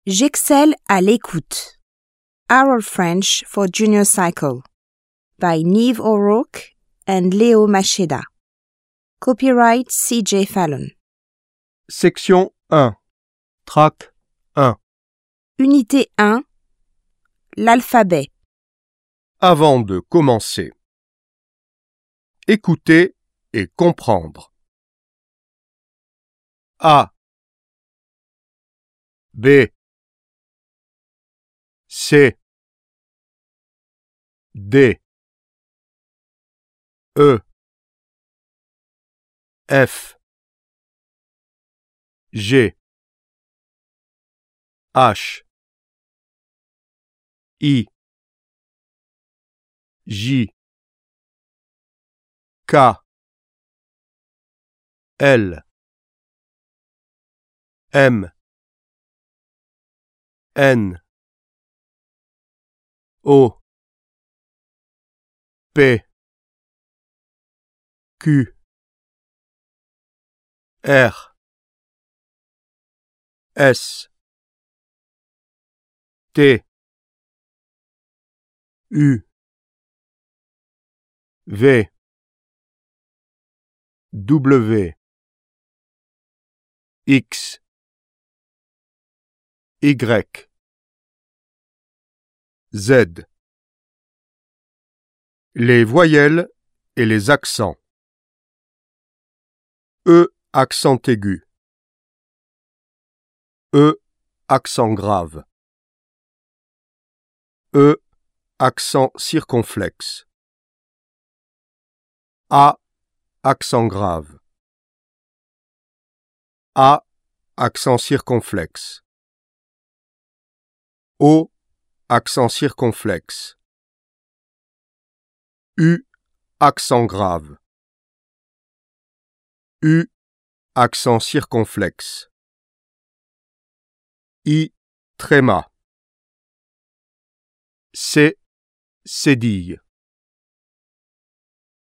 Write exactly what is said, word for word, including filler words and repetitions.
J'excelle à l'écoute. Oral French for Junior Cycle by Niamh O'Rourke and Léo Macheda. Copyright C J Fallon. Section un. Tract un. Unité un. L'alphabet. Avant de commencer. Écouter et comprendre. A. B. C. D. E. F. G. H. I. J. K. L. M. N. O. P. Q. R. S. T. U. V. W. X. Y. Z. Les voyelles et les accents. E, accent aigu. E, accent grave. E, accent circonflexe. A, accent grave. A, accent circonflexe. O, accent circonflexe. U, accent grave. U, accent circonflexe. I, tréma. C, cédille.